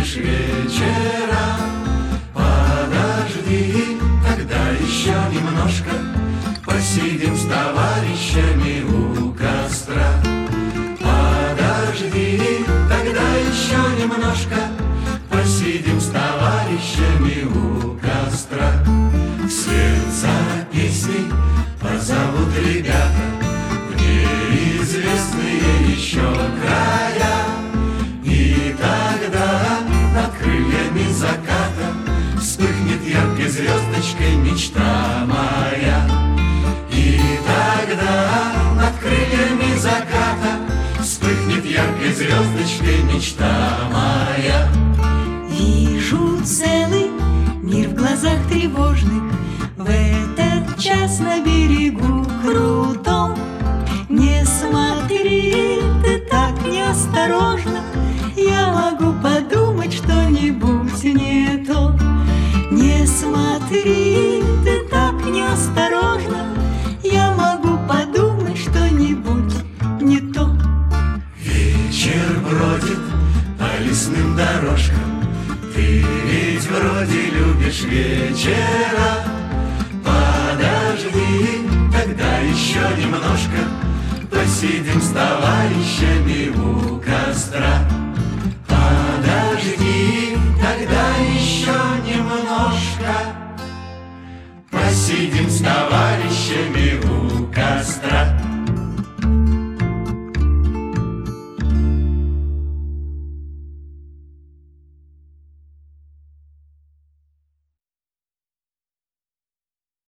любишь вечера. Подожди, тогда еще немножко посидим с товарищами у костра. Подожди, тогда еще немножко посидим с товарищами у костра. Вслед за песней позовут ребята в неизвестные еще края. И тогда над крыльями заката вспыхнет яркой звездочкой мечта моя. И тогда над крыльями заката вспыхнет яркой звездочкой мечта моя. Вижу целый мир в глазах тревожных, в этот час на берегу крутом. Не смотри ты так неосторожно, я могу подумать что-нибудь не то. Не смотри ты так неосторожно, я могу подумать что-нибудь не то. Вечер бродит по лесным дорожкам, ты ведь вроде любишь вечера. Подожди, тогда еще немножко посидим с товарищами у костра. Подожди, тогда еще немножко посидим с товарищами